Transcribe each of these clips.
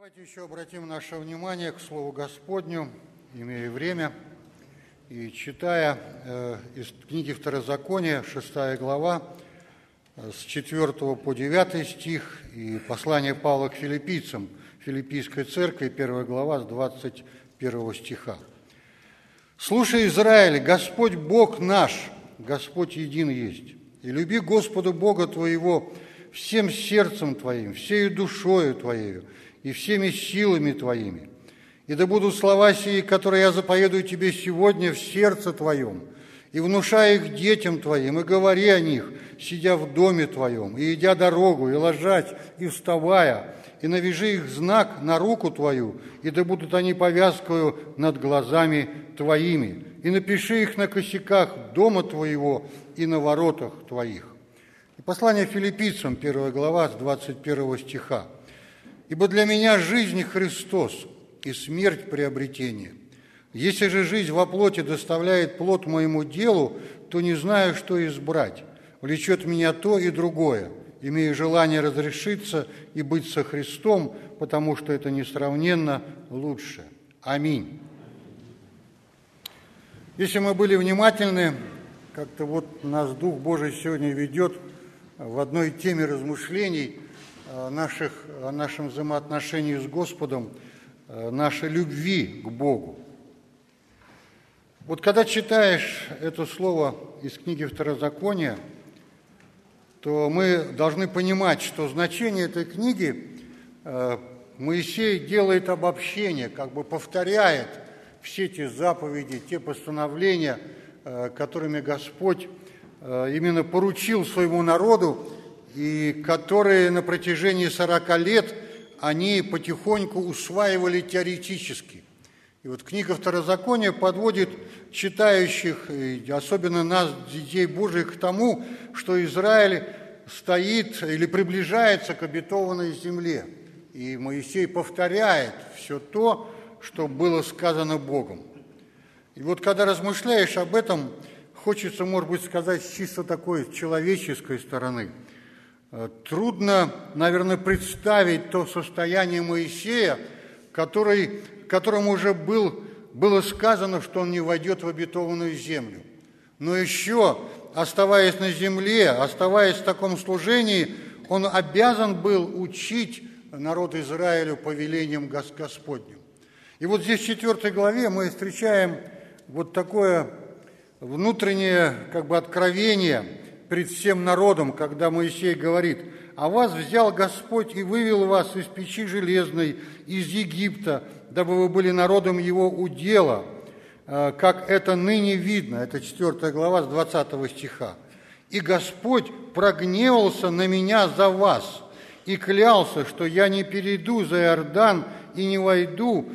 Давайте еще обратим наше внимание к Слову Господню, имея время, и читая из книги Второзакония, 6 глава, с 4 по 9 стих, и послание Павла к филиппийцам, Филиппийской церкви, 1 глава, с 21 стиха. «Слушай, Израиль, Господь Бог наш, Господь един есть, и люби Господа Бога твоего всем сердцем твоим, всею душою твоею, и всеми силами твоими. И да будут слова сии, которые я заповедую тебе сегодня в сердце твоем, и внушай их детям твоим, и говори о них, сидя в доме твоем, и идя дорогу, и ложась, и вставая, и навяжи их знак на руку твою, и да будут они повязкою над глазами твоими, и напиши их на косяках дома твоего и на воротах твоих». И послание филиппийцам, 1 глава, с 21 стиха. «Ибо для меня жизнь Христос, и смерть приобретение. Если же жизнь во плоти доставляет плод моему делу, то не знаю, что избрать. Влечет меня то и другое, имея желание разрешиться и быть со Христом, потому что это несравненно лучше. Аминь». Если мы были внимательны, как-то вот нас Дух Божий сегодня ведет в одной теме размышлений о нашем взаимоотношении с Господом, нашей любви к Богу. Вот когда читаешь это слово из книги Второзакония, то мы должны понимать, что значение этой книги Моисей делает обобщение, как бы повторяет все те заповеди, те постановления, которыми Господь именно поручил своему народу, и которые на протяжении 40 лет они потихоньку усваивали теоретически. И вот книга Второзакония подводит читающих, особенно нас, детей Божьих, к тому, что Израиль стоит или приближается к обетованной земле. И Моисей повторяет все то, что было сказано Богом. И вот когда размышляешь об этом, хочется, может быть, сказать с чисто такой человеческой стороны. Трудно, наверное, представить то состояние Моисея, которому уже было сказано, что он не войдет в обетованную землю. Но еще, оставаясь на земле, оставаясь в таком служении, он обязан был учить народ Израилю повелениям Господним. И вот здесь в 4 главе мы встречаем вот такое внутреннее откровение пред всем народом, когда Моисей говорит: «А вас взял Господь и вывел вас из печи железной, из Египта, дабы вы были народом Его удела, как это ныне видно». Это 4 глава с 20 стиха. «И Господь прогневался на меня за вас и клялся, что я не перейду за Иордан и не войду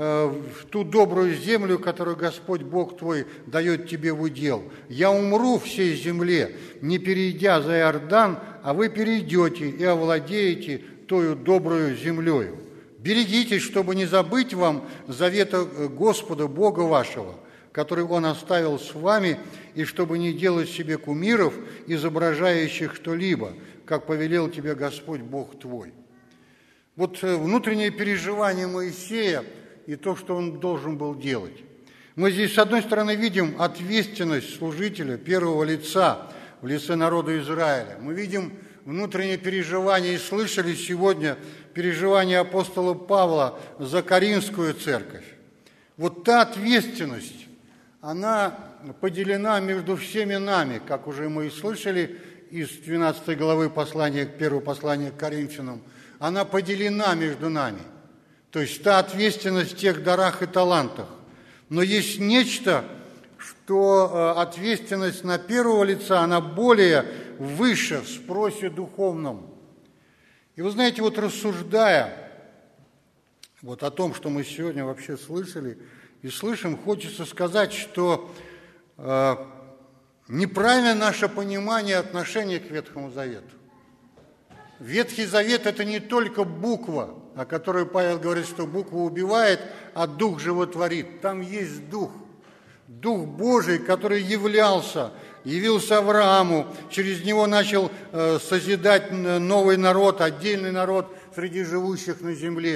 в ту добрую землю, которую Господь Бог твой дает тебе в удел. Я умру в сей земле, не перейдя за Иордан, а вы перейдете и овладеете тою добрую землею. Берегитесь, чтобы не забыть вам завета Господа Бога вашего, который Он оставил с вами, и чтобы не делать себе кумиров, изображающих что-либо, как повелел тебе Господь Бог твой». Вот внутреннее переживание Моисея и то, что он должен был делать. Мы здесь, с одной стороны, видим ответственность служителя первого лица в лице народа Израиля. Мы видим внутреннее переживание, и слышали сегодня переживание апостола Павла за Коринфскую церковь. Вот та ответственность, она поделена между всеми нами, как уже мы и слышали из 12 главы первого послания к Коринфянам, она поделена между нами. То есть та ответственность в тех дарах и талантах. Но есть нечто, что ответственность на первого лица, она более выше в спросе духовном. И вы знаете, вот рассуждая вот о том, что мы сегодня вообще слышали и слышим, хочется сказать, что неправильно наше понимание отношения к Ветхому Завету. Ветхий Завет – это не только буква, о которой Павел говорит, что буква убивает, а дух животворит. Там есть дух. Дух Божий, который явился Аврааму, через него начал созидать новый народ, отдельный народ среди живущих на земле.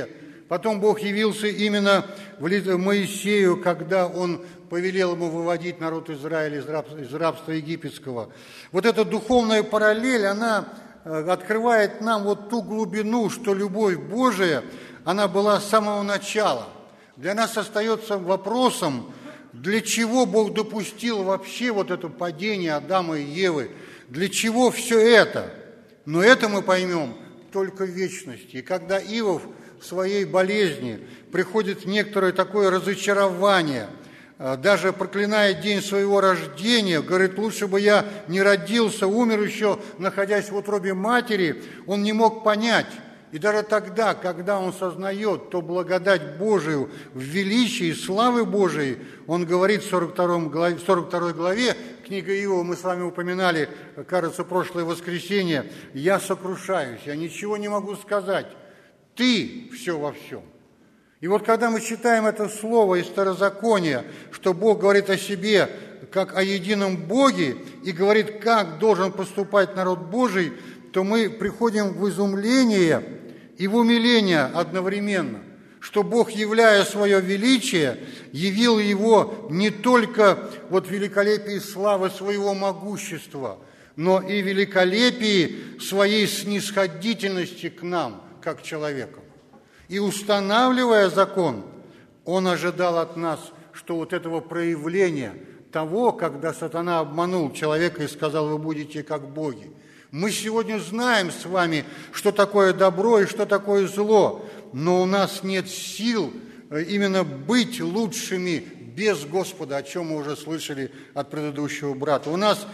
Потом Бог явился именно Моисею, когда Он повелел ему выводить народ Израиля из рабства египетского. Вот эта духовная параллель, она открывает нам вот ту глубину, что любовь Божия, она была с самого начала. Для нас остается вопросом, для чего Бог допустил вообще вот это падение Адама и Евы, для чего все это? Но это мы поймем только в вечности. И когда Иов в своей болезни приходит некоторое такое разочарование, даже проклинает день своего рождения, говорит, лучше бы я не родился, умер еще, находясь в утробе матери, он не мог понять. И даже тогда, когда он сознает то благодать Божию в величии славы Божией, он говорит в 42 главе, книга Иова, мы с вами упоминали, кажется, прошлое воскресенье, «Я сокрушаюсь, я ничего не могу сказать, ты все во всем». И вот когда мы читаем это слово из Второзакония, что Бог говорит о себе как о едином Боге и говорит, как должен поступать народ Божий, то мы приходим в изумление и в умиление одновременно, что Бог, являя свое величие, явил его не только вот в великолепии славы своего могущества, но и в великолепии своей снисходительности к нам, как человекам. И устанавливая закон, Он ожидал от нас, что вот этого проявления того, когда сатана обманул человека и сказал, вы будете как боги. Мы сегодня знаем с вами, что такое добро и что такое зло, но у нас нет сил именно быть лучшими без Господа, о чем мы уже слышали от предыдущего брата. У нас,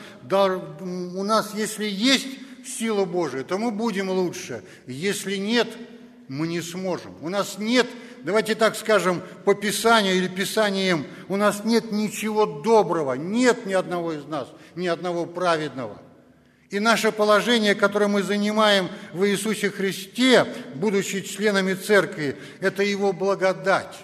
если есть сила Божия, то мы будем лучше. Если нет, мы не сможем. У нас нет, давайте так скажем, по Писанию или Писаниям, у нас нет ничего доброго, нет ни одного из нас, ни одного праведного. И наше положение, которое мы занимаем в Иисусе Христе, будучи членами Церкви, это Его благодать,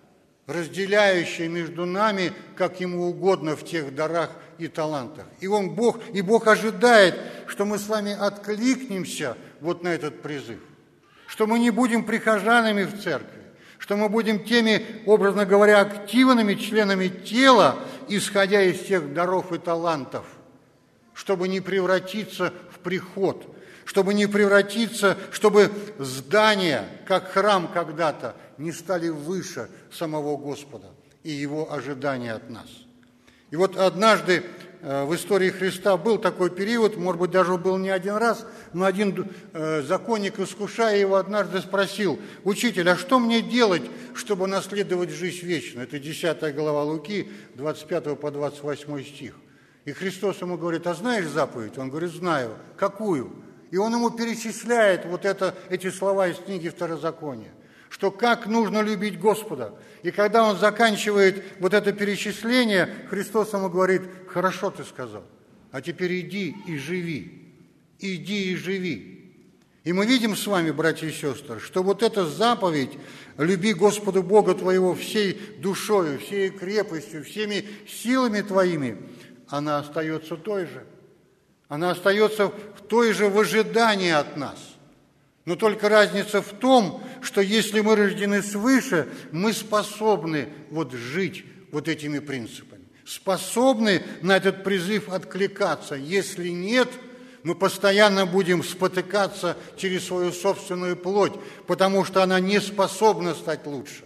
разделяющая между нами, как Ему угодно в тех дарах и талантах. И Бог ожидает, что мы с вами откликнемся вот на этот призыв, что мы не будем прихожанами в Церкви, что мы будем теми, образно говоря, активными членами тела, исходя из тех даров и талантов, чтобы не превратиться в приход, чтобы не превратиться, чтобы здания, как храм когда-то, не стали выше самого Господа и Его ожидания от нас. И вот однажды в истории Христа был такой период, может быть, даже был не один раз, но один законник, искушая его, однажды спросил, «Учитель, а что мне делать, чтобы наследовать жизнь вечную?» Это 10 глава Луки, 25 по 28 стих. И Христос ему говорит, а знаешь заповедь? Он говорит, знаю. Какую? И он ему перечисляет вот эти слова из книги Второзакония, что как нужно любить Господа. И когда он заканчивает вот это перечисление, Христос ему говорит, хорошо ты сказал, а теперь иди и живи. Иди и живи. И мы видим с вами, братья и сестры, что вот эта заповедь «Люби Господа Бога твоего всей душою, всей крепостью, всеми силами твоими», она остается той же. Она остается в той же в ожидании от нас. Но только разница в том, что если мы рождены свыше, мы способны вот жить вот этими принципами. Способны на этот призыв откликаться. Если нет, мы постоянно будем спотыкаться через свою собственную плоть, потому что она не способна стать лучше.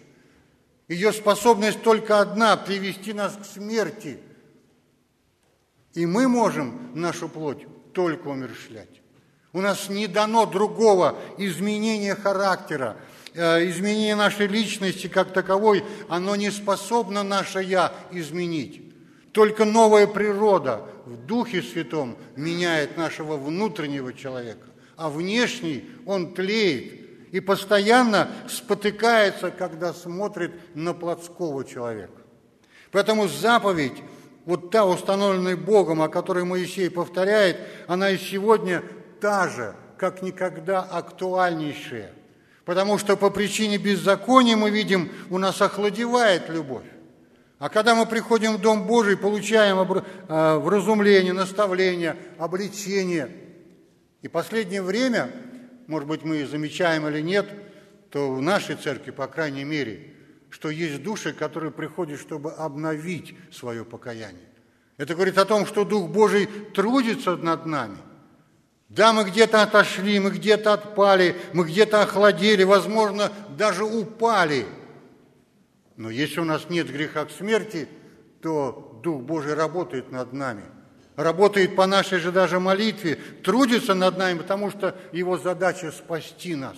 Ее способность только одна – привести нас к смерти. И мы можем нашу плоть только умерщвлять. У нас не дано другого изменения характера, изменения нашей личности как таковой, оно не способно наше «я» изменить. Только новая природа в Духе Святом меняет нашего внутреннего человека, а внешний он тлеет и постоянно спотыкается, когда смотрит на плотского человека. Поэтому заповедь, вот та, установленная Богом, о которой Моисей повторяет, она и сегодня та же, как никогда актуальнейшая. Потому что по причине беззакония, мы видим, у нас охладевает любовь. А когда мы приходим в Дом Божий, получаем вразумление, наставление, обличение. И в последнее время, может быть, мы замечаем или нет, то в нашей церкви, по крайней мере, что есть души, которые приходят, чтобы обновить свое покаяние. Это говорит о том, что Дух Божий трудится над нами. Да, мы где-то отошли, мы где-то отпали, мы где-то охладели, возможно, даже упали. Но если у нас нет греха к смерти, то Дух Божий работает над нами. Работает по нашей же даже молитве, трудится над нами, потому что его задача спасти нас.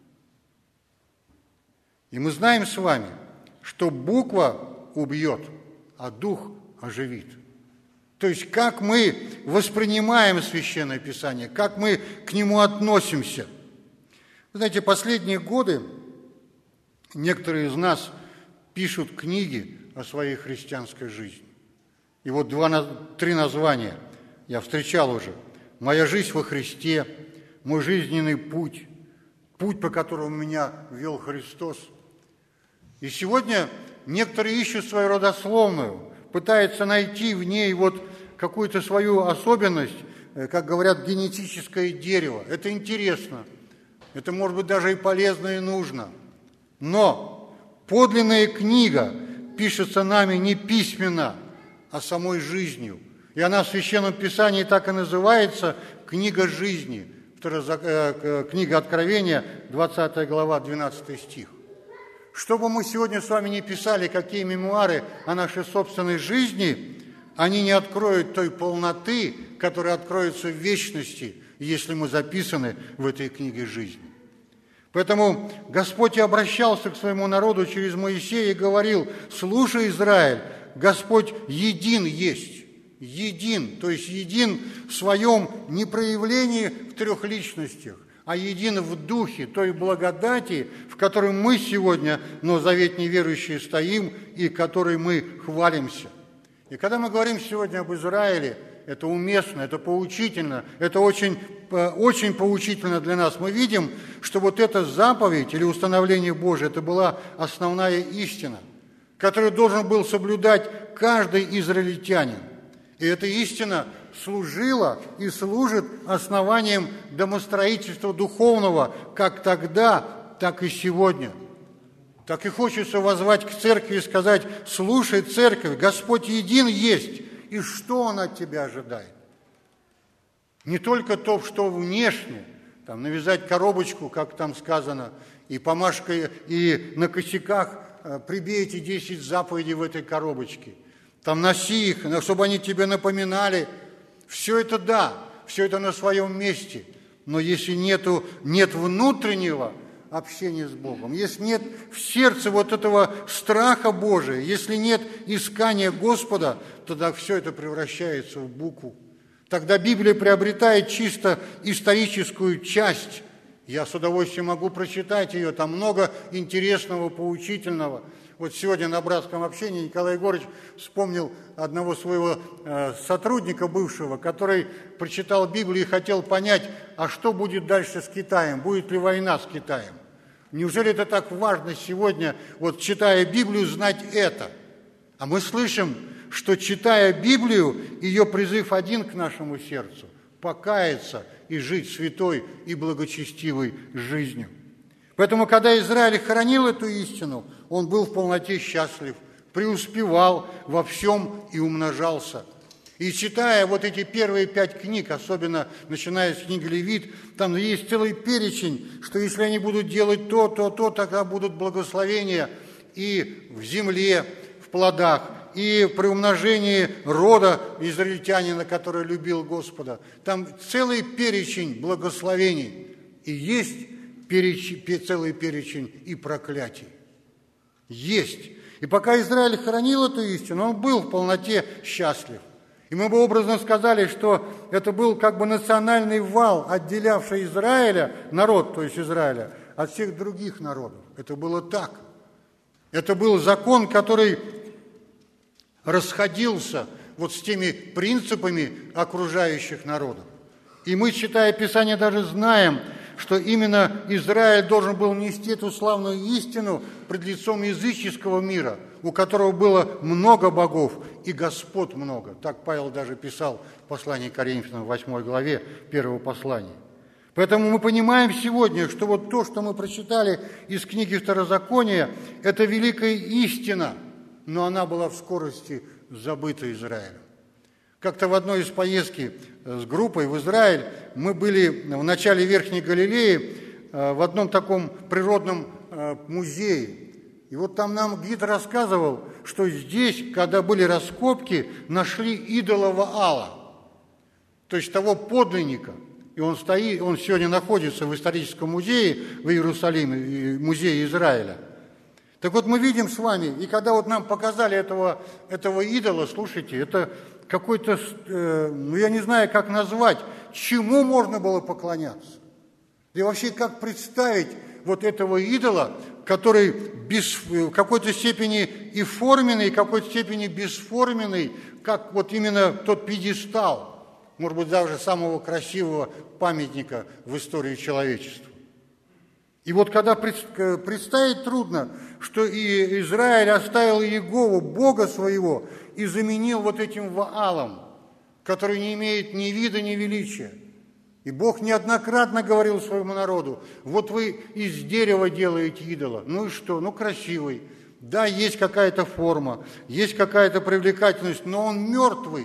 И мы знаем с вами, что буква убьет, а Дух оживит. То есть, как мы воспринимаем Священное Писание, как мы к нему относимся. Вы знаете, последние годы некоторые из нас пишут книги о своей христианской жизни. И вот 3 названия я встречал уже. «Моя жизнь во Христе», «Мой жизненный путь», «Путь, по которому меня вел Христос». И сегодня некоторые ищут свою родословную, пытаются найти в ней вот какую-то свою особенность, как говорят, генетическое дерево. Это интересно, это может быть даже и полезно, и нужно. Но подлинная книга пишется нами не письменно, а самой жизнью. И она в Священном Писании так и называется «Книга жизни». Книга Откровения, 20 глава, 12 стих. Что бы мы сегодня с вами не писали, какие мемуары о нашей собственной жизни, они не откроют той полноты, которая откроется в вечности, если мы записаны в этой книге жизни. Поэтому Господь и обращался к своему народу через Моисея и говорил: «Слушай, Израиль, Господь един есть». Един, то есть един в своем не проявлении в 3 личностях, а един в духе той благодати, в которой мы сегодня, новозаветные верующие, стоим и которой мы хвалимся. И когда мы говорим сегодня об Израиле, это уместно, это поучительно, это очень, очень поучительно для нас. Мы видим, что вот эта заповедь или установление Божие, это была основная истина, которую должен был соблюдать каждый израильтянин. И эта истина служила и служит основанием домостроительства духовного как тогда, так и сегодня. Так и хочется воззвать к церкви и сказать: слушай, церковь, Господь един есть, и что Он от тебя ожидает? Не только то, что внешне, там, навязать коробочку, как там сказано, и помашкой, и на косяках прибейте 10 заповедей в этой коробочке. Там носи их, чтобы они тебе напоминали. Все это да, все это на своем месте. Но если нет внутреннего общения с Богом, если нет в сердце вот этого страха Божия, если нет искания Господа, тогда все это превращается в букву. Тогда Библия приобретает чисто историческую часть. Я с удовольствием могу прочитать ее, там много интересного, поучительного. Вот сегодня на братском общении Николай Егорович вспомнил одного своего сотрудника бывшего, который прочитал Библию и хотел понять, а что будет дальше с Китаем, будет ли война с Китаем. Неужели это так важно сегодня, вот читая Библию, знать это? А мы слышим, что, читая Библию, ее призыв один к нашему сердцу – покаяться и жить святой и благочестивой жизнью. Поэтому, когда Израиль хранил эту истину, он был в полноте счастлив, преуспевал во всем и умножался. И читая вот эти первые 5 книг, особенно начиная с книги Левит, там есть целый перечень, что если они будут делать то, тогда будут благословения и в земле, в плодах, и при умножении рода израильтянина, который любил Господа. Там целый перечень благословений. И есть целый перечень и проклятий. Есть. И пока Израиль хранил эту истину, он был в полноте счастлив. И мы бы образно сказали, что это был как бы национальный вал, отделявший Израиля, народ, то есть Израиля, от всех других народов. Это было так. Это был закон, который расходился вот с теми принципами окружающих народов. И мы, читая Писание, даже знаем, что именно Израиль должен был нести эту славную истину пред лицом языческого мира, у которого было много богов и господ много. Так Павел даже писал в послании к Коринфянам, 8 главе 1 послания. Поэтому мы понимаем сегодня, что вот то, что мы прочитали из книги Второзакония, это великая истина, но она была в скорости забыта Израилем. Как-то в одной из поездки с группой в Израиль мы были в начале Верхней Галилеи в одном таком природном музее. И вот там нам гид рассказывал, что здесь, когда были раскопки, нашли идола Ваала, то есть того подлинника. И он сегодня находится в историческом музее в Иерусалиме, музее Израиля. Так вот мы видим с вами, и когда вот нам показали этого идола, слушайте, это какой-то, я не знаю, как назвать, чему можно было поклоняться. И вообще, как представить вот этого идола, который в какой-то степени и форменный, и в какой-то степени бесформенный, как вот именно тот пьедестал, может быть, даже самого красивого памятника в истории человечества. И вот когда представить трудно, что и Израиль оставил Иегову, Бога своего, и заменил вот этим Ваалом, который не имеет ни вида, ни величия. И Бог неоднократно говорил своему народу: вот вы из дерева делаете идола. Ну и что? Ну красивый. Да, есть какая-то форма, есть какая-то привлекательность, но он мертвый.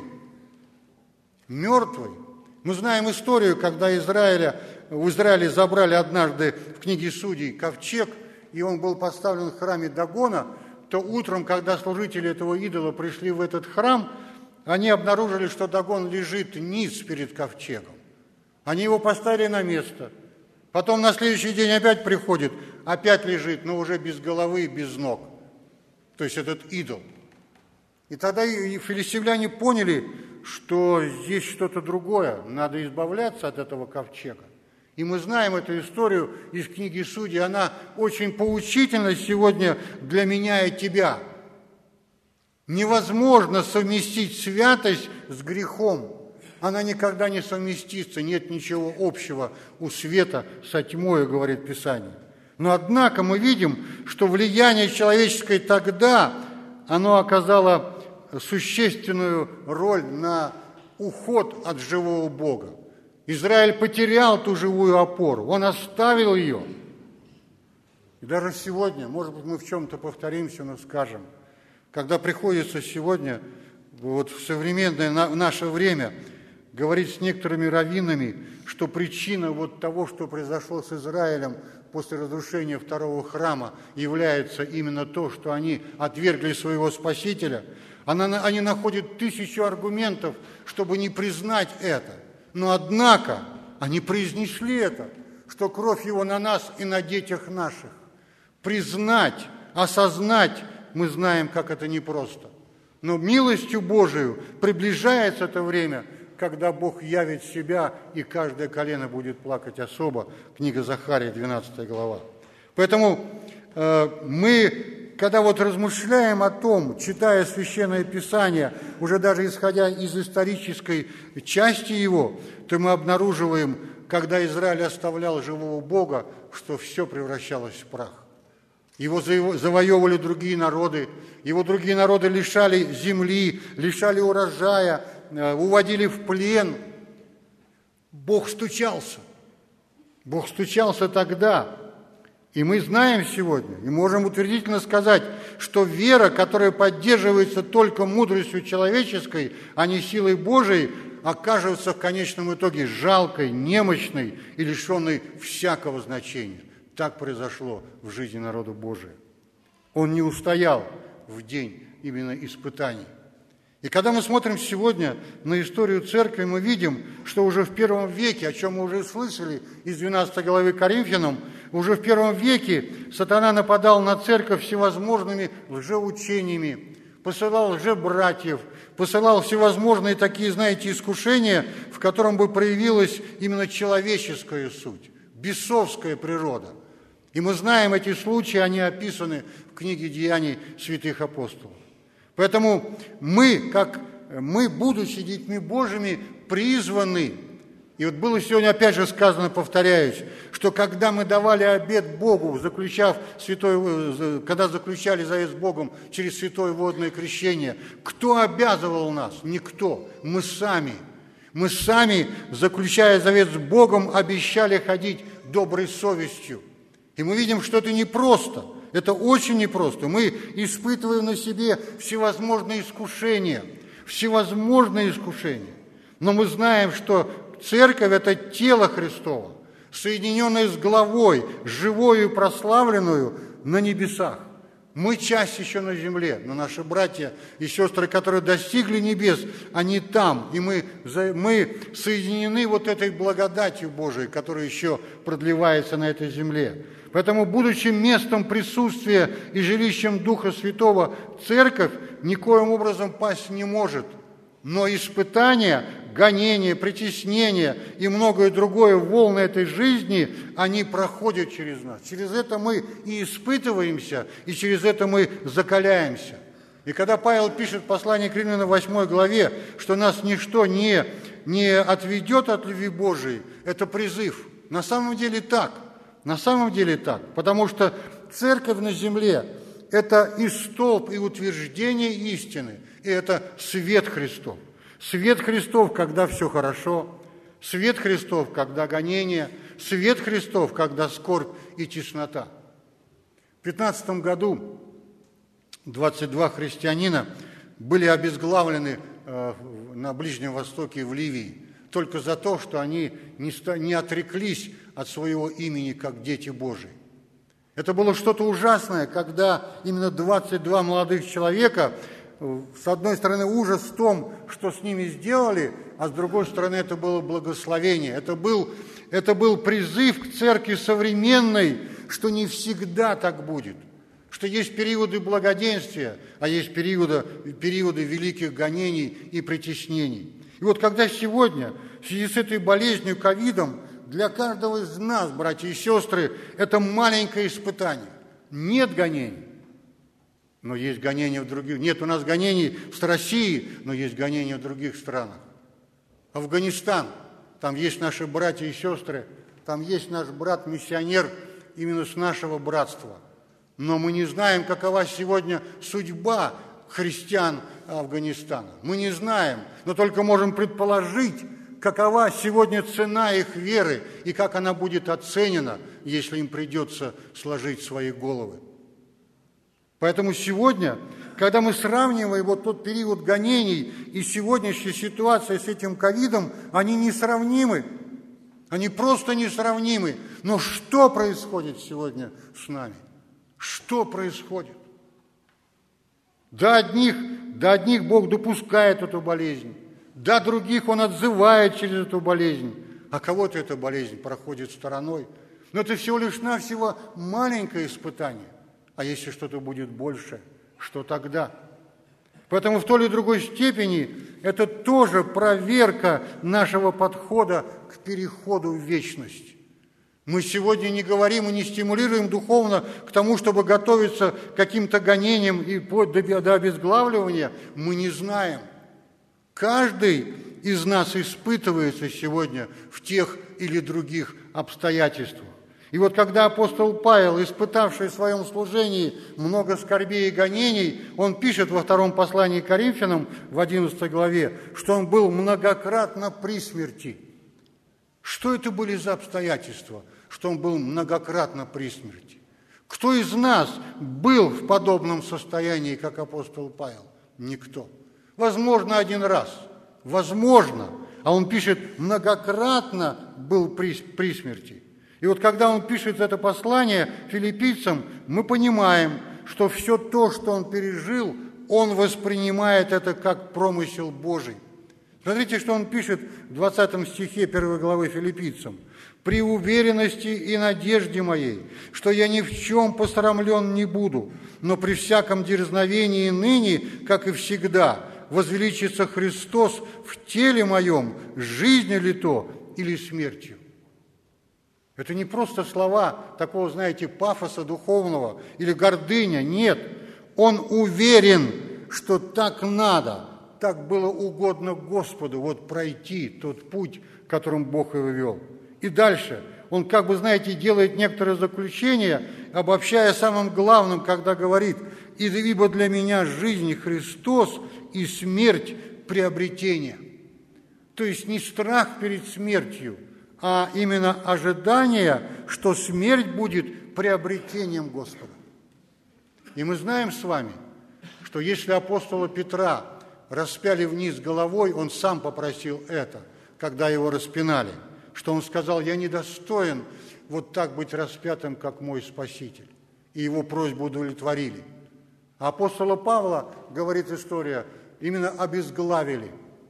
Мертвый. Мы знаем историю, когда в Израиле забрали однажды в книге Судей ковчег, и он был поставлен в храме Дагона, то утром, когда служители этого идола пришли в этот храм, они обнаружили, что Дагон лежит ниц перед ковчегом. Они его поставили на место. Потом на следующий день опять приходит, опять лежит, но уже без головы и без ног. То есть этот идол. И тогда и филистимляне поняли, что здесь что-то другое, надо избавляться от этого ковчега. И мы знаем эту историю из книги Судей, она очень поучительна сегодня для меня и тебя. Невозможно совместить святость с грехом. Она никогда не совместится, нет ничего общего у света со тьмой, говорит Писание. Но однако мы видим, что влияние человеческое тогда, оно оказало существенную роль на уход от живого Бога. Израиль потерял ту живую опору, он оставил ее. И даже сегодня, может быть, мы в чем-то повторимся, но скажем, когда приходится сегодня, вот в современное наше время, говорить с некоторыми раввинами, что причина вот того, что произошло с Израилем после разрушения второго храма, является именно то, что они отвергли своего Спасителя, они находят 1000 аргументов, чтобы не признать это. Но однако они произнесли это, что кровь его на нас и на детях наших. Признать, осознать, мы знаем, как это непросто. Но милостью Божию приближается это время, когда Бог явит себя, и каждое колено будет плакать особо. Книга Захария, 12 глава. Поэтому мы, когда вот размышляем о том, читая Священное Писание, уже даже исходя из исторической части его, то мы обнаруживаем, когда Израиль оставлял живого Бога, что все превращалось в прах. Его завоевывали другие народы, его другие народы лишали земли, лишали урожая, уводили в плен. Бог стучался. Бог стучался тогда. И мы знаем сегодня, и можем утвердительно сказать, что вера, которая поддерживается только мудростью человеческой, а не силой Божией, окажется в конечном итоге жалкой, немощной и лишенной всякого значения. Так произошло в жизни народа Божия. Он не устоял в день именно испытаний. И когда мы смотрим сегодня на историю церкви, мы видим, что уже в первом веке, о чем мы уже слышали из 12 главы Коринфянам, уже в первом веке сатана нападал на церковь всевозможными лжеучениями, посылал лжебратьев, посылал всевозможные такие, знаете, искушения, в котором бы проявилась именно человеческая суть, бесовская природа. И мы знаем эти случаи, они описаны в книге «Деяний святых апостолов». Поэтому мы, будучи детьми Божьими, призваны. И вот было сегодня опять же сказано, повторяюсь, что когда мы давали обет Богу, когда заключали завет с Богом через святое водное крещение, кто обязывал нас? Никто. Мы сами. Мы сами, заключая завет с Богом, обещали ходить доброй совестью. И мы видим, что это непросто. Это очень непросто. Мы испытываем на себе всевозможные искушения. Но мы знаем, что церковь – это тело Христово, соединенное с главой, живою и прославленную на небесах. Мы часть еще на земле, но наши братья и сестры, которые достигли небес, они там. И мы соединены вот этой благодатью Божией, которая еще продлевается на этой земле. Поэтому, будучи местом присутствия и жилищем Духа Святого, церковь никоим образом пасть не может. Но испытания, гонения, притеснения и многое другое, волны этой жизни, они проходят через нас. Через это мы и испытываемся, и через это мы закаляемся. И когда Павел пишет в послании к Римлянам 8 главе, что нас ничто не отведет от любви Божией, это призыв. На самом деле так. Потому что церковь на земле – это и столб, и утверждение истины, и это свет Христов. Свет Христов, когда все хорошо, свет Христов, когда гонение, свет Христов, когда скорбь и теснота. В 15 году 22 христианина были обезглавлены на Ближнем Востоке и в Ливии только за то, что они не отреклись от своего имени, как дети Божии. Это было что-то ужасное, когда именно 22 молодых человека, с одной стороны, ужас в том, что с ними сделали, а с другой стороны, это было благословение. Это был призыв к церкви современной, что не всегда так будет, что есть периоды благоденствия, а есть периоды великих гонений и притеснений. И вот когда сегодня, в связи с этой болезнью, ковидом, для каждого из нас, братья и сестры, это маленькое испытание. Нет гонений, но есть гонения в других. Нет у нас гонений в России, но есть гонения в других странах. Афганистан, там есть наши братья и сестры, там есть наш брат-миссионер именно с нашего братства. Но мы не знаем, какова сегодня судьба христиан Афганистана. Мы не знаем, но только можем предположить, какова сегодня цена их веры и как она будет оценена, если им придется сложить свои головы. Поэтому сегодня, когда мы сравниваем вот тот период гонений и сегодняшняя ситуация с этим ковидом, они несравнимы. Они просто несравнимы. Но что происходит сегодня с нами? Что происходит? До одних Бог допускает эту болезнь, до других Он отзывает через эту болезнь, а кого-то эта болезнь проходит стороной. Но это всего лишь навсего маленькое испытание. А если что-то будет больше, что тогда? Поэтому в той или другой степени это тоже проверка нашего подхода к переходу в вечность. Мы сегодня не говорим и не стимулируем духовно к тому, чтобы готовиться к каким-то гонениям и до обезглавливания. Мы не знаем. Каждый из нас испытывается сегодня в тех или других обстоятельствах. И вот когда апостол Павел, испытавший в своем служении много скорбей и гонений, он пишет во втором послании к Коринфянам в 11 главе, что он был многократно при смерти. Что это были за обстоятельства, что он был многократно при смерти? Кто из нас был в подобном состоянии, как апостол Павел? Никто. Возможно, один раз. Возможно. А он пишет, многократно был при смерти. И вот когда он пишет это послание филиппийцам, мы понимаем, что все то, что он пережил, он воспринимает это как промысел Божий. Смотрите, что он пишет в 20 стихе 1 главы филиппийцам. «При уверенности и надежде моей, что я ни в чем посрамлен не буду, но при всяком дерзновении ныне, как и всегда, возвеличится Христос в теле моем, жизнью ли то или смертью». Это не просто слова такого, знаете, пафоса духовного или гордыня. Нет, он уверен, что так надо, так было угодно Господу, вот пройти тот путь, которым Бог его вел. И дальше он, как бы, знаете, делает некоторые заключения, обобщая самым главным, когда говорит, «Ибо для меня жизнь Христос и смерть приобретение». То есть не страх перед смертью, а именно ожидание, что смерть будет приобретением Господа. И мы знаем с вами, что если апостола Петра распяли вниз головой, он сам попросил это, когда его распинали, что он сказал: «Я недостоин вот так быть распятым, как мой Спаситель». И его просьбу удовлетворили. А апостола Павла, говорит история, именно обезглавили.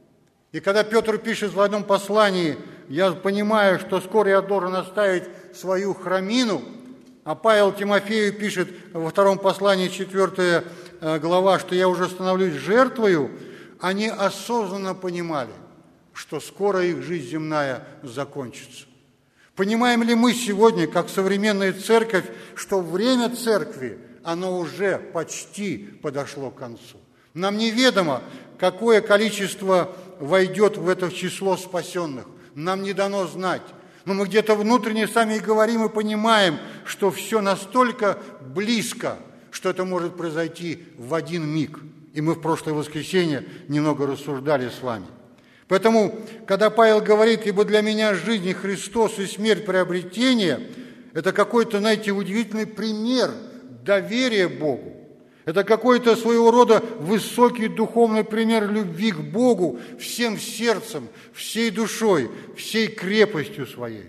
И когда Петр пишет в одном послании: «Я понимаю, что скоро я должен оставить свою храмину», а Павел Тимофею пишет во втором послании, 4 глава, что «я уже становлюсь жертвою», они осознанно понимали, что скоро их жизнь земная закончится. Понимаем ли мы сегодня, как современная церковь, что время церкви, оно уже почти подошло к концу? Нам неведомо, какое количество войдет в это число спасенных. Нам не дано знать. Но мы где-то внутренне сами и говорим, и понимаем, что все настолько близко, что это может произойти в один миг. И мы в прошлое воскресенье немного рассуждали с вами. Поэтому, когда Павел говорит: «Ибо для меня жизнь Христос и смерть приобретение», это какой-то, знаете, удивительный пример доверия Богу. Это какой-то своего рода высокий духовный пример любви к Богу всем сердцем, всей душой, всей крепостью своей.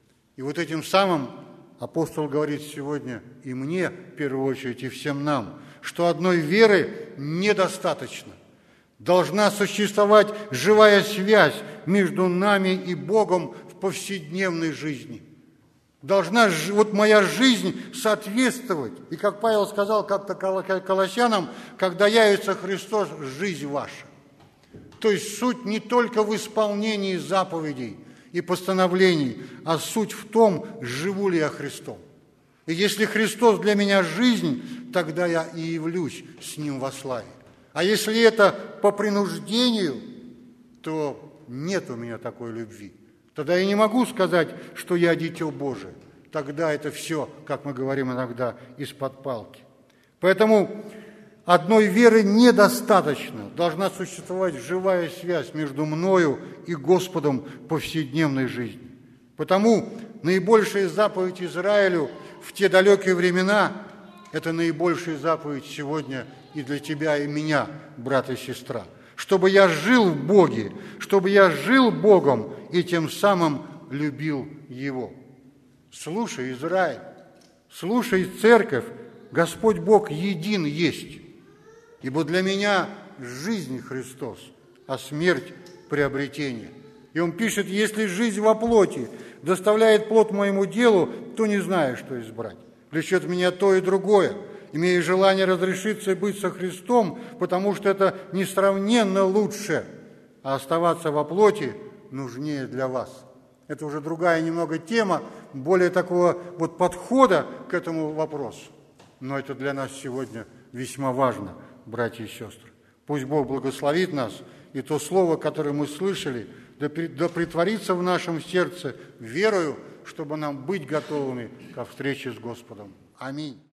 И вот этим самым апостол говорит сегодня и мне, в первую очередь, и всем нам, что одной веры недостаточно. Должна существовать живая связь между нами и Богом в повседневной жизни. Должна вот моя жизнь соответствовать. И как Павел сказал как-то Колоссянам: «Когда явится Христос, жизнь ваша». То есть суть не только в исполнении заповедей и постановлений, а суть в том, живу ли я Христом. И если Христос для меня жизнь, тогда я и явлюсь с Ним во славе. А если это по принуждению, то нет у меня такой любви. Тогда я не могу сказать, что я дитё Божие. Тогда это все, как мы говорим иногда, из-под палки. Поэтому одной веры недостаточно. Должна существовать живая связь между мною и Господом в повседневной жизни. Потому наибольшая заповедь Израилю в те далекие времена – это наибольшая заповедь сегодня и для тебя, и меня, брат и сестра. Чтобы я жил в Боге, чтобы я жил Богом и тем самым любил Его. Слушай, Израиль, слушай, церковь, Господь Бог един есть. Ибо для меня жизнь Христос, а смерть приобретение. И он пишет: если жизнь во плоти доставляет плод моему делу, то не знаю, что избрать. Влечет меня то и другое. Имею желание разрешиться и быть со Христом, потому что это несравненно лучше, а оставаться во плоти нужнее для вас. Это уже другая немного тема, более такого вот подхода к этому вопросу. Но это для нас сегодня весьма важно, братья и сестры. Пусть Бог благословит нас, и то слово, которое мы слышали, да претворится в нашем сердце верою, чтобы нам быть готовыми ко встрече с Господом. Аминь.